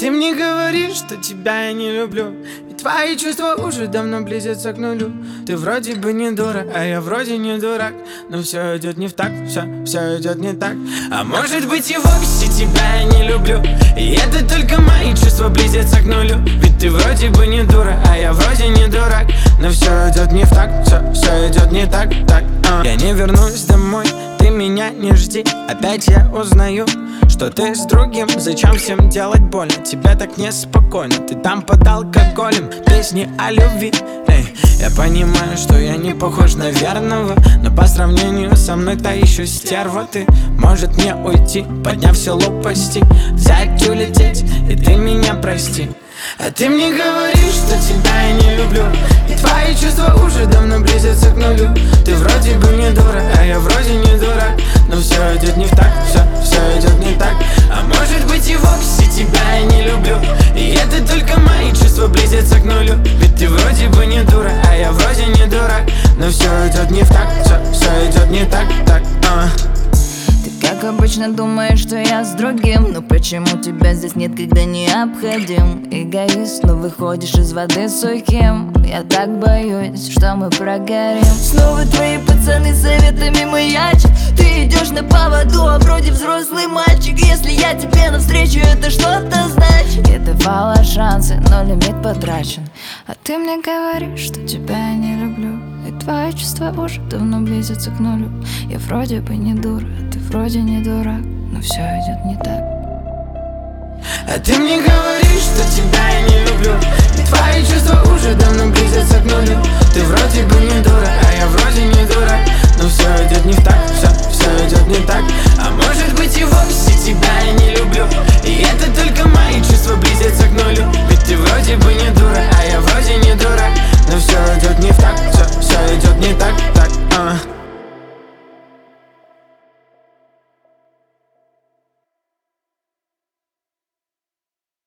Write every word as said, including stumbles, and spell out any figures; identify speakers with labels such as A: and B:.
A: ты мне говоришь, что тебя я не люблю, и твои чувства уже давно близятся к нулю. Ты вроде бы не дура, а я вроде не дурак, но все идет не в так, все, все идет не так. А может быть и вовсе тебя я не люблю, и это только мои чувства близятся к нулю. Ведь ты вроде бы не дура, а я вроде не дурак, но все идет не в так, все, все идет не так, так. а. Я не вернусь домой, ты меня не жди. Опять я узнаю, что ты с другим. Зачем всем делать больно? Тебе так неспокойно. Ты там под алкоголем, песни о любви. Эй, я понимаю, что я не похож на верного, но по сравнению со мной та еще стерва. Ты может мне уйти, подняв все лопасти, взять улететь, и ты меня прости. А ты мне говоришь, что тебя я не люблю, и твои чувства уже давно близятся к нулю. Ты вроде бы не дура, а я вроде не дурак, но все идет не в так, все, все идет не так. А может быть и вовсе тебя я не люблю, и это только мои чувства близятся к нулю. Ведь ты вроде бы не дура, а я вроде не дурак, но все идет не в так, все, все идет не так, так. а.
B: Как обычно думаешь, что я с другим, но почему тебя здесь нет, когда необходим? Эгоист, но выходишь из воды сухим. Я так боюсь, что мы прогорим. Снова твои пацаны советами маячат. Ты идешь на поводу, а вроде взрослый мальчик. Если я тебе навстречу, это что-то значит. Я давала шансы, но лимит потрачен. А ты мне говоришь, что тебя я не люблю, и твои чувства уже давно близятся к нулю. Я вроде бы не дура, а ты вроде не дурак, но все идет не так.
A: А ты мне говоришь, что тебя я не люблю, и твои чувства уже давно близятся к нулю. Ты вроде бы не дура, а я вроде не дурак, но все идет не в так, все, все идет не так. А может быть и